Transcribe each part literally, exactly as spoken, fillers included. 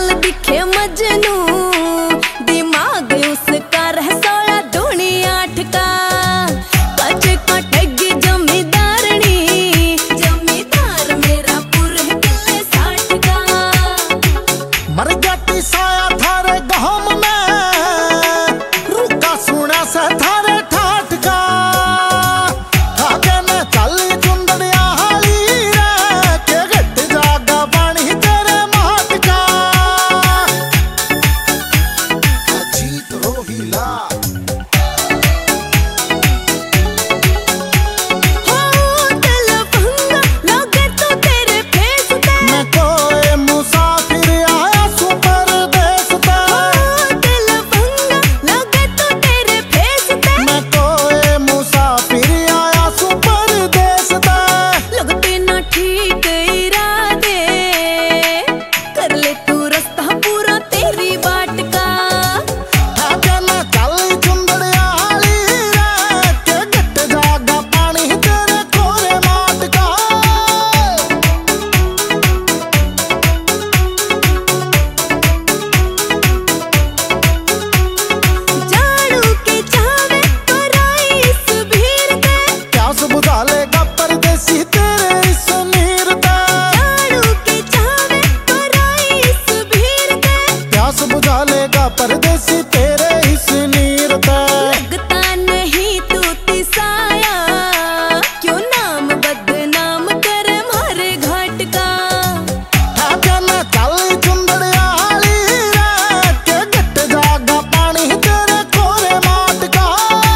चाल दिखे मजनू, दिमाग उसका रह सोलह दूनी आठ का। कच कटेगी जमींदारनी, जमींदार मेरा पूरे किले साठ का। मर जाती साया थारे गहम में, रुका सुना से थारे ठाठ का। थाके ने चली चुंदड़िया हाली रे, के घट जागा पानी तेरे माट का। अजीत रोहिला परदेसी तेरे इस नीर पे। लगता नहीं तू तिसाया, क्यों नाम बदनाम करे मारे घाट का। ठाके में चली चुंदड़िया हाली रे, के घट जागा पानी तेरे कोरे माट का।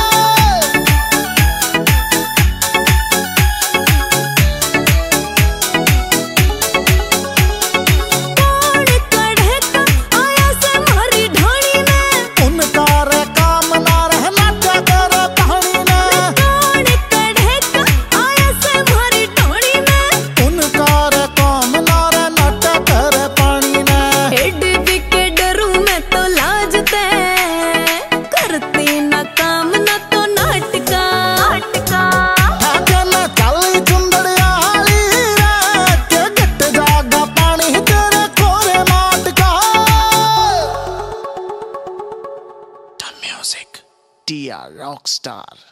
कौन कढ़े का आया से मारी ढाणी में, उनका रे काम ना रहना कर कहानी ने। कौन कढ़े का आया से मारी ढाणी में, उनका रे काम ना रहना कर पानी ने। हेड के डरू में तो लाजते, करती ना काम ना तो नाटका। नाटका ठाके में चली चुंदड़िया हाली रे, के घट जागा पानी तेरे कोरे माट का। The music, Tia Rockstar.